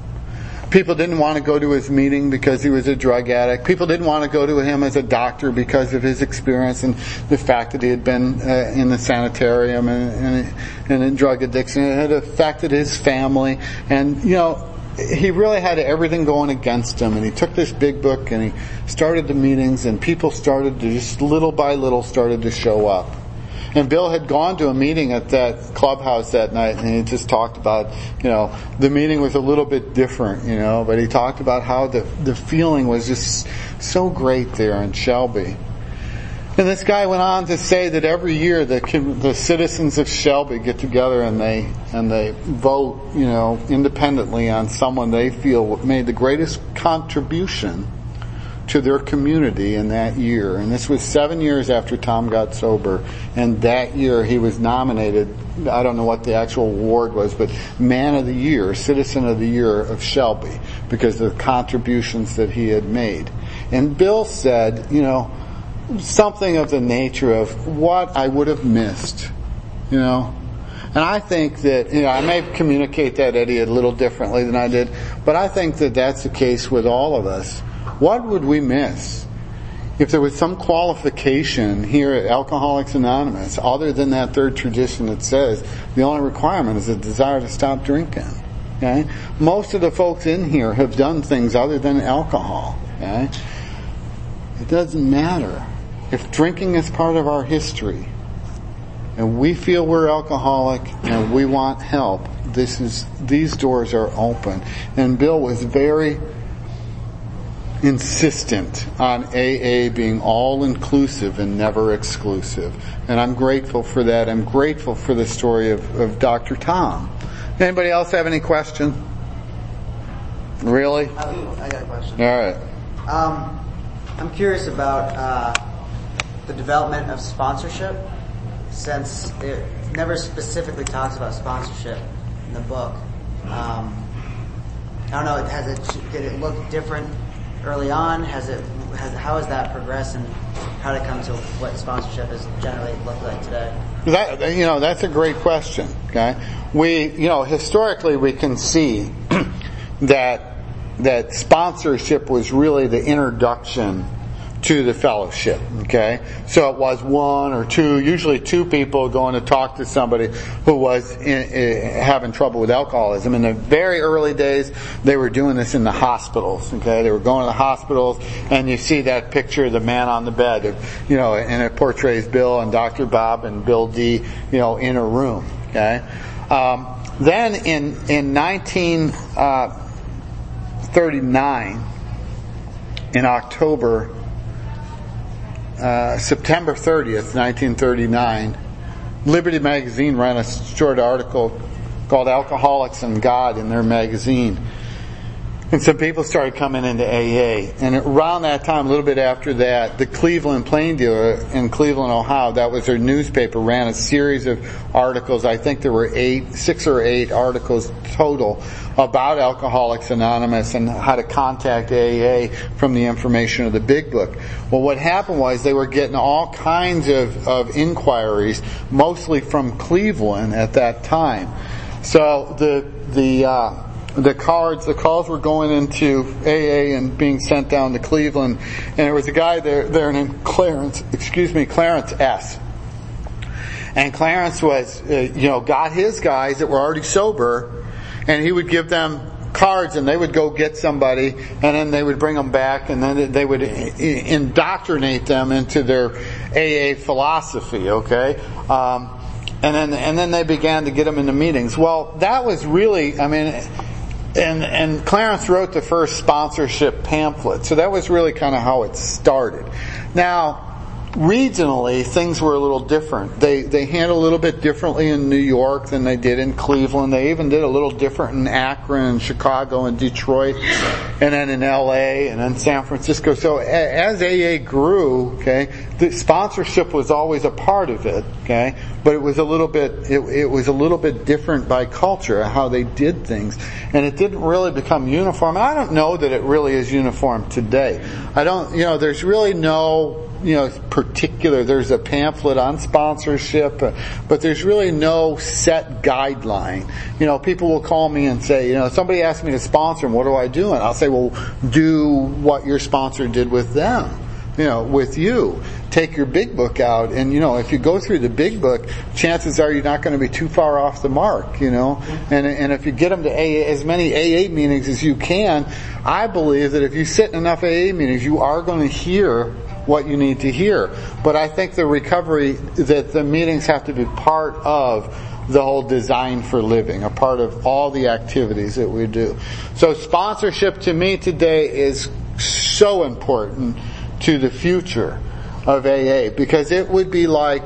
People didn't want to go to his meeting because he was a drug addict. People didn't want to go to him as a doctor because of his experience and the fact that he had been uh, in the sanitarium and, and, and in drug addiction. It had affected his family. And, you know, he really had everything going against him. And he took this big book and he started the meetings, and people started to just little by little started to show up. And Bill had gone to a meeting at that clubhouse that night, and he just talked about, you know, the meeting was a little bit different, you know, but he talked about how the the feeling was just so great there in Shelby. And this guy went on to say that every year the the citizens of Shelby get together and they and they vote, you know, independently on someone they feel made the greatest contribution to their community in that year. And this was seven years after Tom got sober. And that year he was nominated, I don't know what the actual award was, but Man of the Year, Citizen of the Year of Shelby, because of the contributions that he had made. And Bill said, you know, something of the nature of what I would have missed, you know. And I think that, you know, I may communicate that, Eddie, a little differently than I did, but I think that that's the case with all of us. What would we miss if there was some qualification here at Alcoholics Anonymous other than that third tradition that says the only requirement is a desire to stop drinking? Okay? Most of the folks in here have done things other than alcohol. Okay? It doesn't matter. If drinking is part of our history and we feel we're alcoholic and we want help, this is these doors are open. And Bill was very insistent on A A being all-inclusive and never exclusive. And I'm grateful for that. I'm grateful for the story of, of Doctor Tom. Anybody else have any question? Really? I do. I got a question. All right. Um, I'm curious about uh, the development of sponsorship, since it never specifically talks about sponsorship in the book. Um, I don't know. Has it? Did it look different early on? Has it? Has, how has that progressed, and how did it come to what sponsorship has generally looked like today? That, you know, that's a great question. Okay, we, you know, historically we can see that that sponsorship was really the introduction to the fellowship. Okay, so it was one or two, usually two people going to talk to somebody who was in, in, having trouble with alcoholism. In the very early days, they were doing this in the hospitals. Okay, they were going to the hospitals, and you see that picture of the man on the bed, you know, and it portrays Bill and Doctor Bob and Bill D, you know, in a room. Okay, um, then in in nineteen thirty-nine, in October. Uh, September thirtieth, nineteen thirty-nine, Liberty Magazine ran a short article called Alcoholics and God in their magazine. And some people started coming into A A. And around that time, a little bit after that, the Cleveland Plain Dealer in Cleveland, Ohio, that was their newspaper, ran a series of articles. I think there were eight, six or eight articles total about Alcoholics Anonymous and how to contact A A from the information of the Big Book. Well, what happened was they were getting all kinds of, of inquiries, mostly from Cleveland at that time. So the, the, uh, The cards, the calls were going into A A and being sent down to Cleveland, and there was a guy there, there named Clarence, excuse me, Clarence S. And Clarence was, uh, you know, got his guys that were already sober, and he would give them cards, and they would go get somebody, and then they would bring them back, and then they would indoctrinate them into their A A philosophy. Okay. Um, and then and then they began to get them into meetings. Well, that was really, I mean. And, and Clarence wrote the first sponsorship pamphlet. So that was really kind of how it started. Now, regionally, things were a little different. They, they handled a little bit differently in New York than they did in Cleveland. They even did a little different in Akron and Chicago and Detroit, and then in L A and then San Francisco. So as A A grew, okay, the sponsorship was always a part of it, okay, but it was a little bit, it, it was a little bit different by culture, how they did things. And it didn't really become uniform. I don't know that it really is uniform today. I don't, you know, there's really no, you know, particular, there's a pamphlet on sponsorship, uh, but there's really no set guideline. You know, people will call me and say, you know, somebody asked me to sponsor them, what do I do? And I'll say, well, do what your sponsor did with them, you know, with you. Take your Big Book out, and, you know, if you go through the Big Book, chances are you're not going to be too far off the mark, you know. And and if you get them to A A, as many A A meetings as you can, I believe that if you sit in enough A A meetings, you are going to hear what you need to hear. But I think the recovery, that the meetings have to be part of the whole design for living, a part of all the activities that we do. So sponsorship to me today is so important to the future of A A, because it would be like,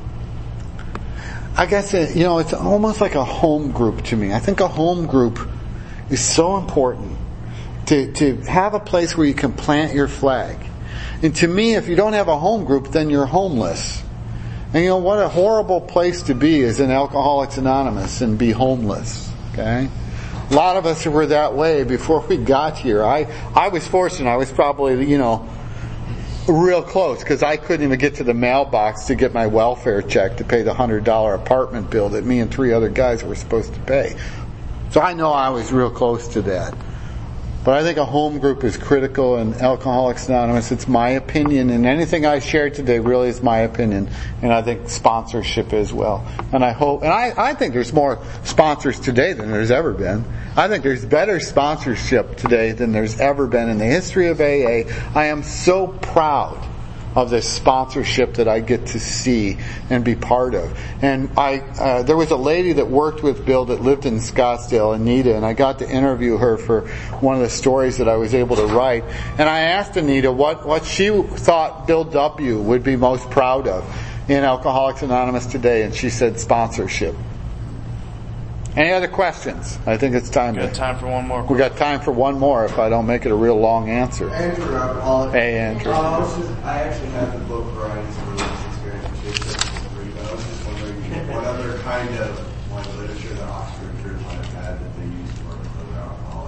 I guess, it, you know, it's almost like a home group to me. I think a home group is so important to, to have a place where you can plant your flag. And to me, if you don't have a home group, then you're homeless. And you know, what a horrible place to be is in Alcoholics Anonymous and be homeless. Okay? A lot of us were that way before we got here. I, I was fortunate. I was probably, you know, real close, because I couldn't even get to the mailbox to get my welfare check to pay the one hundred dollars apartment bill that me and three other guys were supposed to pay. So I know I was real close to that. But I think a home group is critical in Alcoholics Anonymous. It's my opinion, and anything I shared today really is my opinion. And I think sponsorship as well. And I hope, and I, I think there's more sponsors today than there's ever been. I think there's better sponsorship today than there's ever been in the history of A A. I am so proud of this sponsorship that I get to see and be part of. And I, uh, there was a lady that worked with Bill that lived in Scottsdale, Anita, and I got to interview her for one of the stories that I was able to write. And I asked Anita what, what she thought Bill W. would be most proud of in Alcoholics Anonymous today, and she said sponsorship. Any other questions? I think it's time. We got time for one more. We got time for one more if I don't make it a real long answer. Andrew, uh, hey, Andrew. Uh, I, was just, I actually have the book Varieties of Religious Experience, but I was just wondering what other kind of like, literature the Oxford Church might have had that they used to work with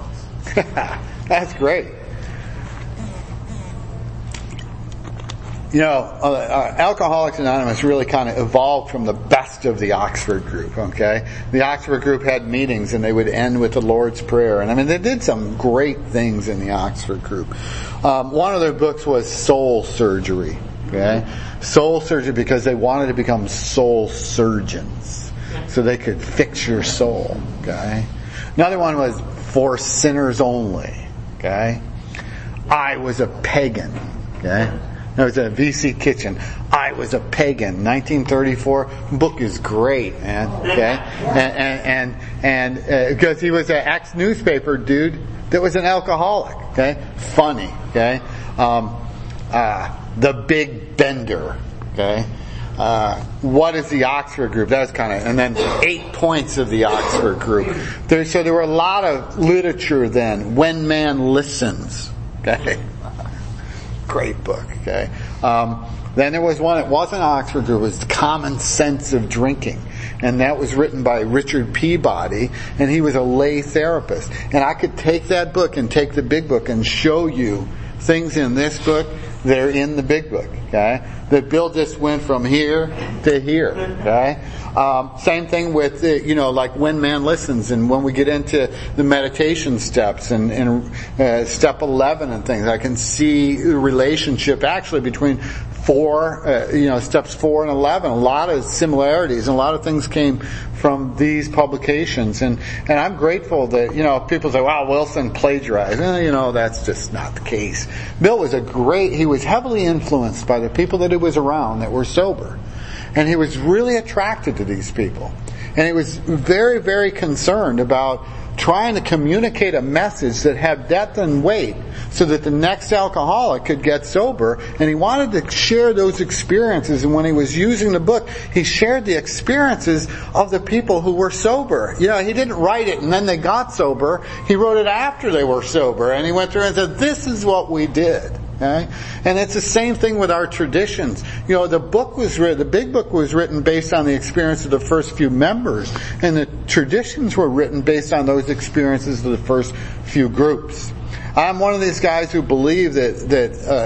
other alcoholics. That's great. you know, uh, uh, Alcoholics Anonymous really kind of evolved from the best of the Oxford group, okay? The Oxford group had meetings and they would end with the Lord's Prayer. And I mean, they did some great things in the Oxford group. Um, one of their books was Soul Surgery, okay? Soul Surgery because they wanted to become soul surgeons so they could fix your soul, okay? Another one was For Sinners Only, okay? I Was a Pagan, okay? There was a V C Kitchen. I Was a Pagan, nineteen thirty-four. Book is great, man. Okay, and and and because uh, he was an ex-newspaper dude that was an alcoholic. Okay, funny. Okay, um, uh, the Big Bender. Okay, uh, what is the Oxford group? That was kind of, and then eight points of the Oxford group. There, so there were a lot of literature then. When Man Listens. Okay. Great book, okay? Um, then there was one, it wasn't Oxford group, it was Common Sense of Drinking. And that was written by Richard Peabody, and he was a lay therapist. And I could take that book and take the big book and show you things in this book that are in the big book, okay? That Bill just went from here to here, okay? Um, same thing with, uh, you know, like When Man Listens, and when we get into the meditation steps and, and uh, step eleven and things, I can see the relationship actually between four, uh, you know, steps four and eleven. A lot of similarities, and a lot of things came from these publications. And, and I'm grateful that, you know, people say, wow, Wilson plagiarized. Eh, you know, that's just not the case. Bill was a great, he was heavily influenced by the people that he was around that were sober. And he was really attracted to these people. And he was very, very concerned about trying to communicate a message that had depth and weight so that the next alcoholic could get sober. And he wanted to share those experiences. And when he was using the book, he shared the experiences of the people who were sober. You know, he didn't write it and then they got sober. He wrote it after they were sober. And he went through and said, this is what we did. Okay? And it's the same thing with our traditions. You know, the book was written, the big book was written based on the experience of the first few members, and the traditions were written based on those experiences of the first few groups. I'm one of these guys who believe that, that, uh,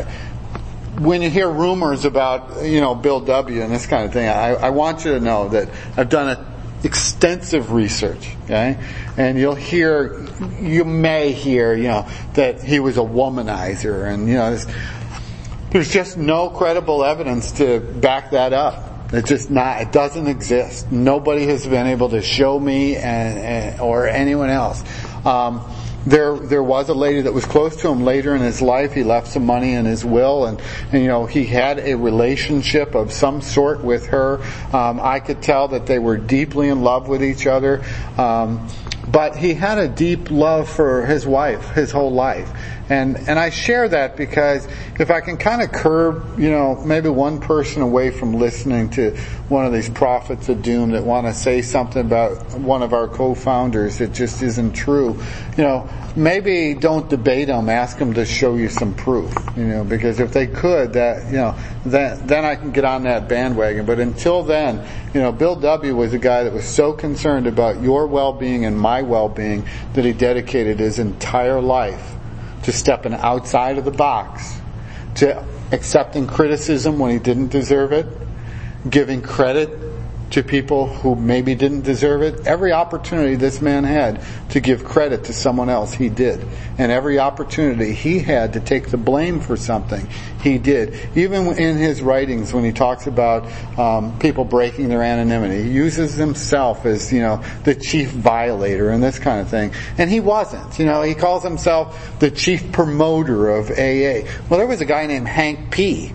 when you hear rumors about, you know, Bill W. and this kind of thing, I, I want you to know that I've done a extensive research, okay? And you'll hear, you may hear, you know, that he was a womanizer, and, you know, there's, there's just no credible evidence to back that up. It's just not, it doesn't exist. Nobody has been able to show me and, and or anyone else. Um, There, there was a lady that was close to him later in his life. He left some money in his will, and, and you know, he had a relationship of some sort with her. Um, I could tell that they were deeply in love with each other. Um, but he had a deep love for his wife his whole life. And, and I share that because if I can kind of curb, you know, maybe one person away from listening to one of these prophets of doom that want to say something about one of our co-founders that just isn't true, you know, maybe don't debate them, ask them to show you some proof, you know, because if they could, that, you know, then, then I can get on that bandwagon. But until then, you know, Bill W. was a guy that was so concerned about your well-being and my well-being that he dedicated his entire life to stepping outside of the box, to accepting criticism when he didn't deserve it, giving credit to people who maybe didn't deserve it. Every opportunity this man had to give credit to someone else, he did. And every opportunity he had to take the blame for something, he did. Even in his writings, when he talks about um, people breaking their anonymity, he uses himself as, you know, the chief violator and this kind of thing. And he wasn't. You know, he calls himself the chief promoter of A A. Well, there was a guy named Hank P.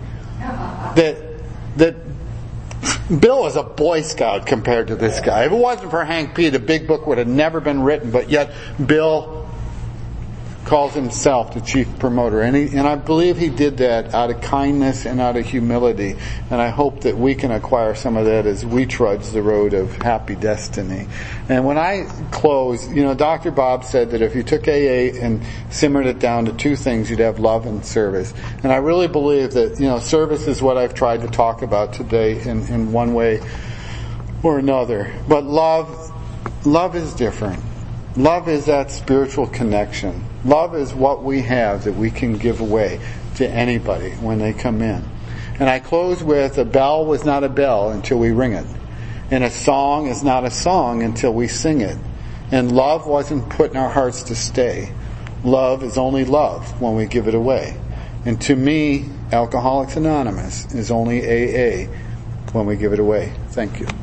that that Bill was a Boy Scout compared to this guy. If it wasn't for Hank P., the big book would have never been written, but yet Bill calls himself the chief promoter. And, he, and I believe he did that out of kindness and out of humility. And I hope that we can acquire some of that as we trudge the road of happy destiny. And when I close, you know, Doctor Bob said that if you took A A and simmered it down to two things, you'd have love and service. And I really believe that, you know, service is what I've tried to talk about today in, in one way or another. But love, love is different. Love is that spiritual connection. Love is what we have that we can give away to anybody when they come in. And I close with, a bell was not a bell until we ring it. And a song is not a song until we sing it. And love wasn't put in our hearts to stay. Love is only love when we give it away. And to me, Alcoholics Anonymous is only A A when we give it away. Thank you.